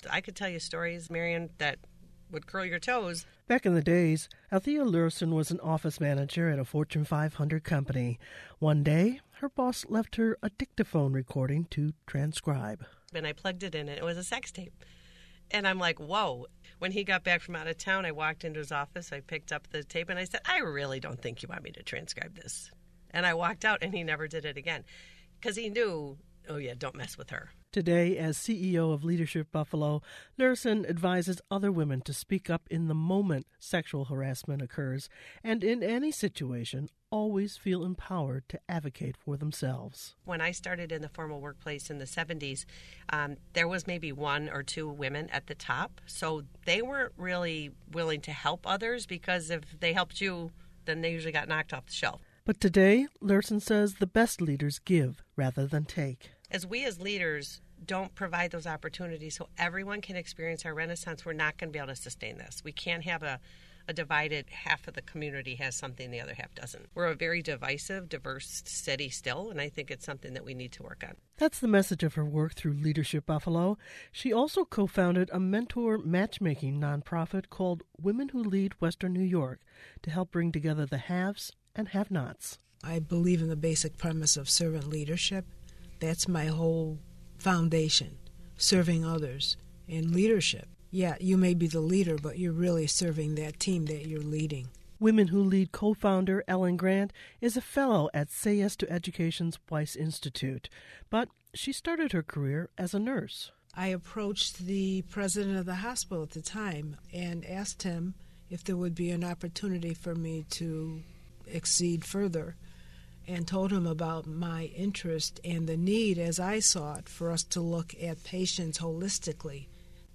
I could tell you stories, Marion, that would curl your toes. Back in the days, Althea Lurson was an office manager at a Fortune 500 company. One day, her boss left her a dictaphone recording to transcribe. And I plugged it in, and it was a sex tape. And I'm like, whoa. When he got back from out of town, I walked into his office, I picked up the tape, and I said, I really don't think you want me to transcribe this. And I walked out, and he never did it again. Because he knew, oh yeah, don't mess with her. Today, as CEO of Leadership Buffalo, Lurson advises other women to speak up in the moment sexual harassment occurs, and in any situation, always feel empowered to advocate for themselves. When I started in the formal workplace in the 70s, there was maybe 1 or 2 women at the top, so they weren't really willing to help others, because if they helped you, then they usually got knocked off the shelf. But today, Lurson says the best leaders give rather than take. As we as leaders don't provide those opportunities so everyone can experience our renaissance, we're not going to be able to sustain this. We can't have a divided half of the community has something the other half doesn't. We're a very divisive, diverse city still, and I think it's something that we need to work on. That's the message of her work through Leadership Buffalo. She also co-founded a mentor matchmaking nonprofit called Women Who Lead Western New York to help bring together the haves and have-nots. I believe in the basic premise of servant leadership. That's my whole foundation, serving others and leadership. Yeah, you may be the leader, but you're really serving that team that you're leading. Women Who Lead co-founder Ellen Grant is a fellow at Say Yes to Education's Weiss Institute, but she started her career as a nurse. I approached the president of the hospital at the time and asked him if there would be an opportunity for me to exceed further, and told him about my interest and the need, as I saw it, for us to look at patients holistically.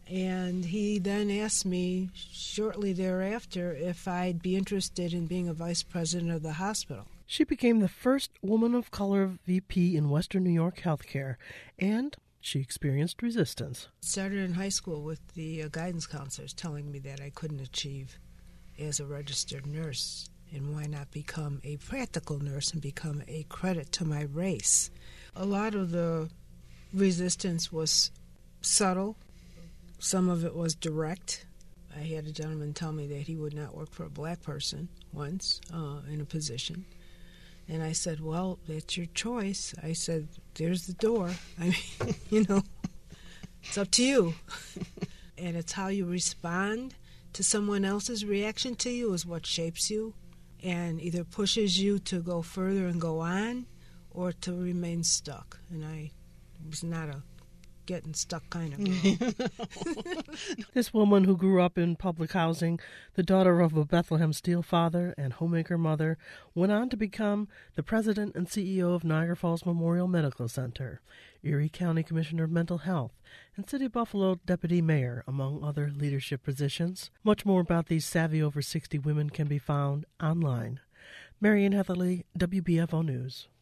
And he then asked me shortly thereafter if I'd be interested in being a vice president of the hospital. She became the first woman of color VP in Western New York healthcare, and she experienced resistance. It started in high school with the guidance counselors telling me that I couldn't achieve as a registered nurse, and why not become a practical nurse and become a credit to my race. A lot of the resistance was subtle. Some of it was direct. I had a gentleman tell me that he would not work for a black person once in a position. And I said, well, that's your choice. I said, there's the door. I mean, it's up to you. And it's how you respond to someone else's reaction to you is what shapes you and either pushes you to go further and go on or to remain stuck. And I was not a getting stuck kind of girl. This woman who grew up in public housing, the daughter of a Bethlehem Steel father and homemaker mother, went on to become the president and CEO of Niagara Falls Memorial Medical Center, Erie County Commissioner of Mental Health, and City of Buffalo Deputy Mayor, among other leadership positions. Much more about these savvy over 60 women can be found online. Marian Heatherly, WBFO News.